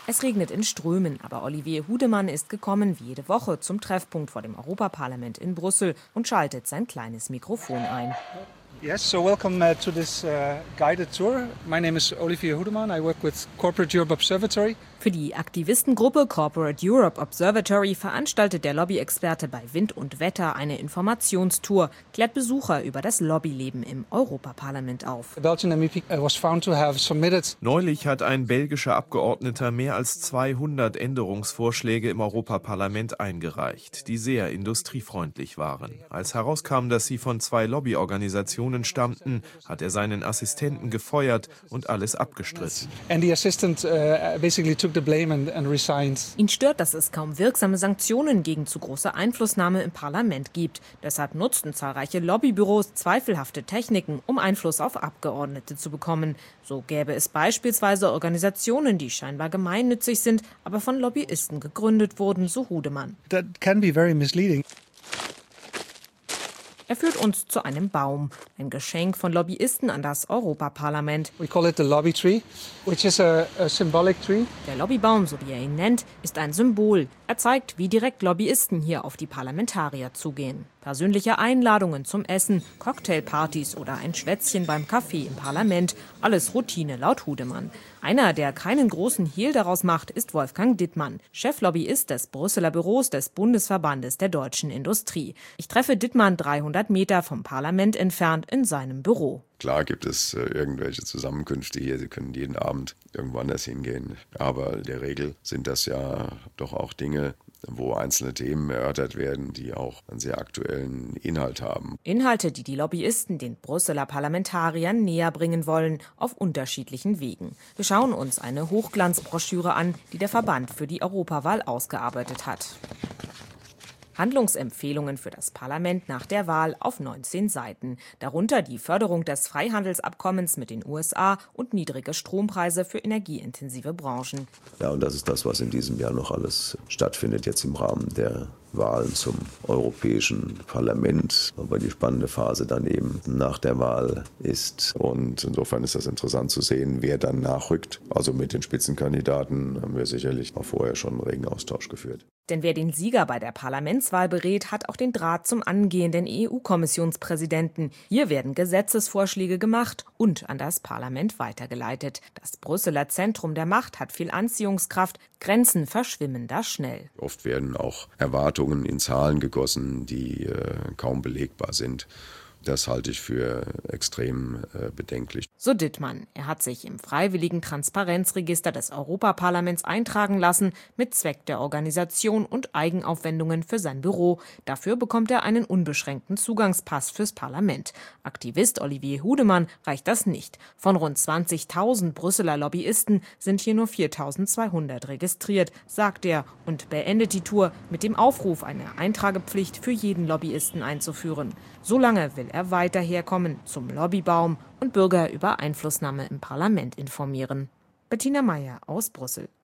Es regnet in Strömen, aber Olivier Hudemann ist gekommen, wie jede Woche, zum Treffpunkt vor dem Europaparlament in Brüssel und schaltet sein kleines Mikrofon ein. Yes, so welcome to this guided tour. My name is Olivier Hudemann. I work with Corporate Europe Observatory. Für die Aktivistengruppe Corporate Europe Observatory veranstaltet der Lobbyexperte bei Wind und Wetter eine Informationstour, klärt Besucher über das Lobbyleben im Europaparlament auf. Neulich hat ein belgischer Abgeordneter mehr als 200 Änderungsvorschläge im Europaparlament eingereicht, die sehr industriefreundlich waren. Als herauskam, dass sie von 2 Lobbyorganisationen stammten, hat er seinen Assistenten gefeuert und alles abgestritten. Ihn stört, dass es kaum wirksame Sanktionen gegen zu große Einflussnahme im Parlament gibt. Deshalb nutzten zahlreiche Lobbybüros zweifelhafte Techniken, um Einfluss auf Abgeordnete zu bekommen. So gäbe es beispielsweise Organisationen, die scheinbar gemeinnützig sind, aber von Lobbyisten gegründet wurden, so Hudemann. That can be very misleading. Er führt uns zu einem Baum, ein Geschenk von Lobbyisten an das Europaparlament. We call it the lobby tree, which is a symbolic tree. Der Lobbybaum, so wie er ihn nennt, ist ein Symbol. Er zeigt, wie direkt Lobbyisten hier auf die Parlamentarier zugehen. Persönliche Einladungen zum Essen, Cocktailpartys oder ein Schwätzchen beim Kaffee im Parlament. Alles Routine laut Hudemann. Einer, der keinen großen Hehl daraus macht, ist Wolfgang Dittmann, Cheflobbyist des Brüsseler Büros des Bundesverbandes der deutschen Industrie. Ich treffe Dittmann 300 Meter vom Parlament entfernt in seinem Büro. Klar gibt es irgendwelche Zusammenkünfte hier, Sie können jeden Abend irgendwo anders hingehen. Aber in der Regel sind das ja doch auch Dinge, wo einzelne Themen erörtert werden, die auch einen sehr aktuellen Inhalt haben. Inhalte, die die Lobbyisten den Brüsseler Parlamentariern näher bringen wollen, auf unterschiedlichen Wegen. Wir schauen uns eine Hochglanzbroschüre an, die der Verband für die Europawahl ausgearbeitet hat. Handlungsempfehlungen für das Parlament nach der Wahl auf 19 Seiten. Darunter die Förderung des Freihandelsabkommens mit den USA und niedrige Strompreise für energieintensive Branchen. Ja, und das ist das, was in diesem Jahr noch alles stattfindet, jetzt im Rahmen der Wahlen zum Europäischen Parlament. Aber die spannende Phase dann eben nach der Wahl ist. Und insofern ist das interessant zu sehen, wer dann nachrückt. Also mit den Spitzenkandidaten haben wir sicherlich auch vorher schon einen regen Austausch geführt. Denn wer den Sieger bei der Parlamentswahl berät, hat auch den Draht zum angehenden EU-Kommissionspräsidenten. Hier werden Gesetzesvorschläge gemacht und an das Parlament weitergeleitet. Das Brüsseler Zentrum der Macht hat viel Anziehungskraft. Grenzen verschwimmen da schnell. Oft werden auch Erwartungen in Zahlen gegossen, die kaum belegbar sind. Das halte ich für extrem bedenklich. So Dittmann. Er hat sich im freiwilligen Transparenzregister des Europaparlaments eintragen lassen, mit Zweck der Organisation und Eigenaufwendungen für sein Büro. Dafür bekommt er einen unbeschränkten Zugangspass fürs Parlament. Aktivist Olivier Hudemann reicht das nicht. Von rund 20.000 Brüsseler Lobbyisten sind hier nur 4.200 registriert, sagt er und beendet die Tour mit dem Aufruf, eine Eintragepflicht für jeden Lobbyisten einzuführen. Solange will er weiter herkommen zum Lobbybaum und Bürger über Einflussnahme im Parlament informieren. Bettina Meyer aus Brüssel.